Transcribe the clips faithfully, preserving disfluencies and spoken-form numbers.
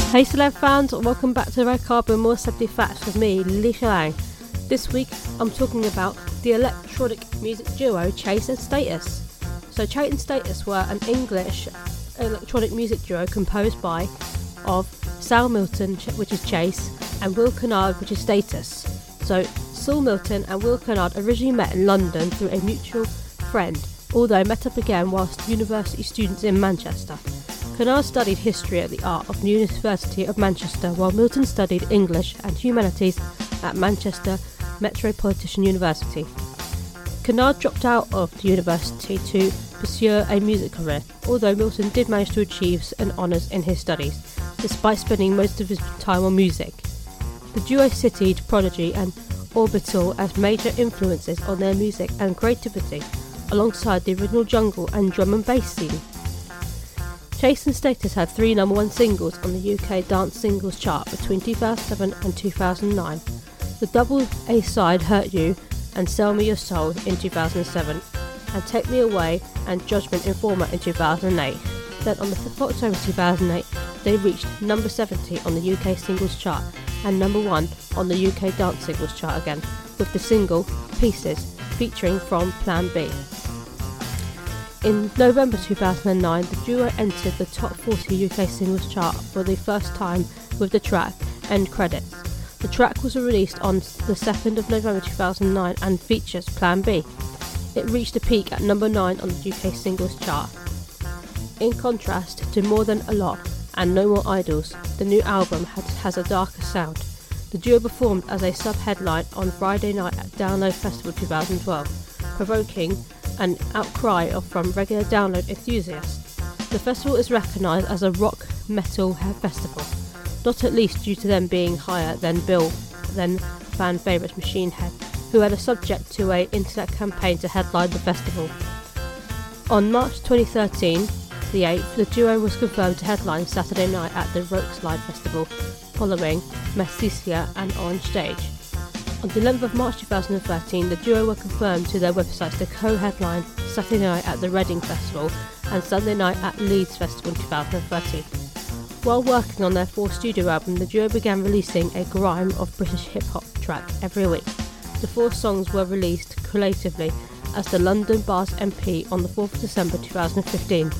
Hey Celeb fans, welcome back to the Red Carpet with more Celebrity Facts with me, Leisha Lang. This week I'm talking about the electronic music duo Chase and Status. So Chase and Status were an English electronic music duo composed by of Sal Milton, which is Chase, and Will Kennard, which is Status. So Sal Milton and Will Kennard originally met in London through a mutual friend, although met up again whilst university students in Manchester. Kennard studied history at the Art of the University of Manchester, while Milton studied English and Humanities at Manchester Metropolitan University. Kennard dropped out of the university to pursue a music career, although Milton did manage to achieve an honours in his studies, despite spending most of his time on music. The duo cited Prodigy and Orbital as major influences on their music and creativity, alongside the original jungle and drum and bass scene. Chase and Status had three number one singles on the U K dance singles chart between two thousand seven and two thousand nine. The double A-side Hurt You and Sell Me Your Soul in two thousand seven, and Take Me Away and Judgment Informer in two thousand eight. Then on the fifth of October two thousand eight, they reached number seventy on the U K singles chart and number one on the U K dance singles chart again, with the single Pieces featuring From Plan B. In November two thousand nine, the duo entered the top forty U K singles chart for the first time with the track End Credits. The track was released on the second of November two thousand nine and features Plan B. It reached a peak at number nine on the U K singles chart. In contrast to More Than a Lot and No More Idols, the new album has, has a darker sound. The duo performed as a sub-headline on Friday night at Download Festival twenty twelve, provoking an outcry from regular download enthusiasts. The festival is recognised as a rock metal festival, not at least due to them being higher than Bill, then fan favourite Machine Head, who had a subject to a internet campaign to headline the festival. On March twenty thirteen, the eighth, the duo was confirmed to headline Saturday night at the Rokeslide Festival, following Messia and Orange Stage. On the eleventh of March two thousand thirteen, the duo were confirmed to their websites to co-headline Saturday night at the Reading Festival and Sunday night at Leeds Festival in two thousand thirteen. While working on their fourth studio album, the duo began releasing a grime of British hip-hop track every week. The four songs were released collectively as the London Bars M P on the fourth of December two thousand fifteen.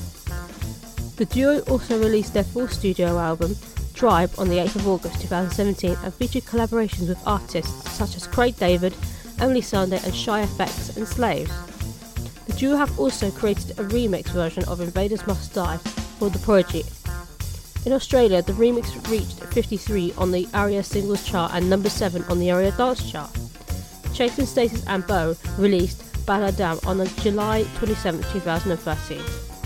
The duo also released their fourth studio album, Tribe, on the eighth of August two thousand seventeen, and featured collaborations with artists such as Craig David, Emily Sandé and Shy F X and Slaves. The duo have also created a remix version of Invaders Must Die for the Prodigy. In Australia, the remix reached fifty-three on the ARIA singles chart and number seven on the ARIA dance chart. Chase and Status and Bo released Baladam on July twenty-seventh two thousand thirteen.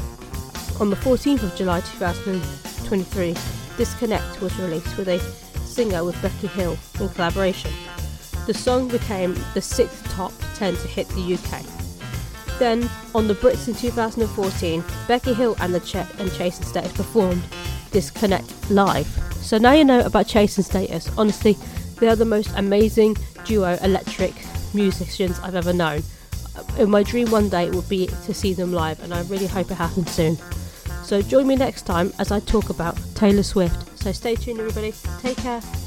On the fourteenth of July two thousand twenty-three, Disconnect was released with a singer with Becky Hill in collaboration. The song became the sixth top ten to hit the U K. Then, on the Brits in two thousand fourteen, Becky Hill and the Ch- and Chase and Status performed Disconnect live. So now you know about Chase and Status. Honestly, they are the most amazing duo electric musicians I've ever known. In my dream one day would be to see them live, and I really hope it happens soon. So join me next time as I talk about Taylor Swift. So stay tuned everybody, take care.